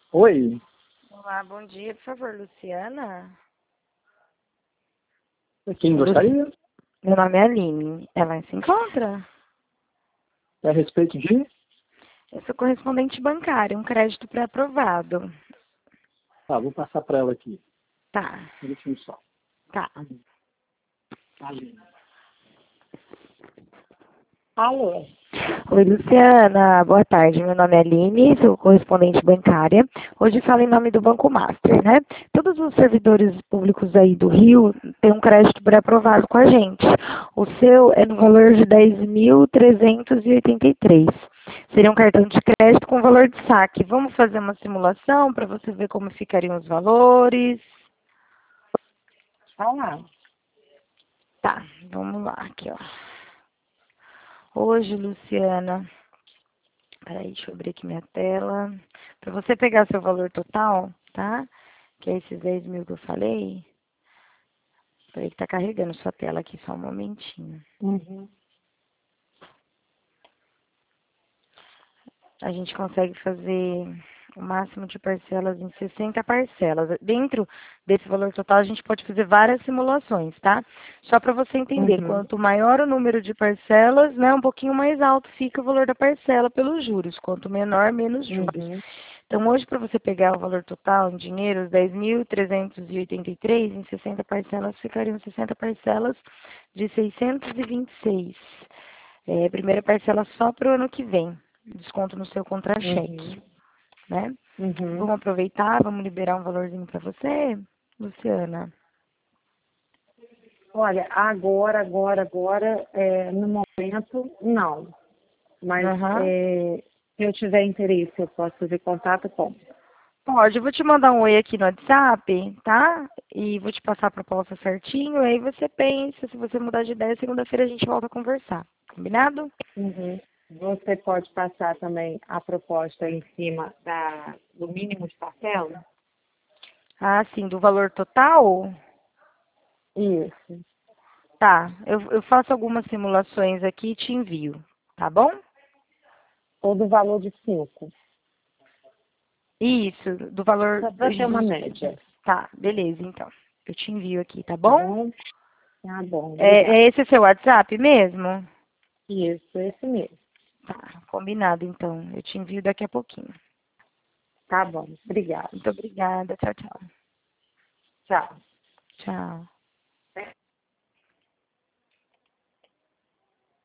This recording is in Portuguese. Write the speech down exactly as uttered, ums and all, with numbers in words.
Oi, Olá, bom dia, por favor, Luciana. quem gostaria? Meu nome é Aline. Ela se encontra? É a respeito de? Eu sou correspondente bancária, um crédito pré-aprovado. Tá, vou passar para ela aqui. Tá, Um minutinho só. tá. Aline. Alô? Oi, Luciana. Boa tarde. Meu nome é Aline, sou correspondente bancária. Hoje falo em nome do Banco Master, né? Todos os servidores públicos aí do Rio têm um crédito pré-aprovado com a gente. O seu é no valor de dez mil trezentos e oitenta e três. Seria um cartão de crédito com valor de saque. Vamos fazer uma simulação para você ver como ficariam os valores. Olá. Tá, vamos lá, aqui, ó. Hoje, Luciana, peraí, deixa eu abrir aqui minha tela. Para você pegar seu valor total, tá? Que é esses dez mil que eu falei. Peraí que tá carregando sua tela aqui, só um momentinho. Uhum. A gente consegue fazer o máximo de parcelas em sessenta parcelas. Dentro desse valor total, a gente pode fazer várias simulações, tá? Só para você entender, Uhum. quanto maior o número de parcelas, né, um pouquinho mais alto fica o valor da parcela pelos juros. Quanto menor, menos juros. Uhum. Então, hoje, para você pegar o valor total em dinheiro, os dez mil trezentos e oitenta e três, em sessenta parcelas, ficariam sessenta parcelas de seiscentos e vinte e seis. É, primeira parcela só para o ano que vem. Desconto no seu contra-cheque, Uhum. né? Uhum. Vamos aproveitar, vamos liberar um valorzinho para você, Luciana? Olha, agora, agora, agora, é, no momento, não. Mas Aham. é, se eu tiver interesse, eu posso fazer contato com. Pode, eu vou te mandar um oi aqui no WhatsApp, tá? E vou te passar a proposta certinho, aí você pensa, se você mudar de ideia, segunda-feira a gente volta a conversar. Combinado? Uhum. Você pode passar também a proposta em cima da, do mínimo de parcela? Ah, sim, do valor total? Isso. Tá, eu, eu faço algumas simulações aqui e te envio, tá bom? Ou do valor de cinco. Isso, do valor Só para ter uma dos... média. Tá, beleza, então. Eu te envio aqui, tá Tá bom? bom? Tá bom, É, obrigada. é esse seu WhatsApp mesmo? Isso, esse mesmo. Tá, combinado, então. Eu te envio daqui a pouquinho. Tá bom, obrigada. Muito obrigada. Tchau, tchau. Tchau. Tchau.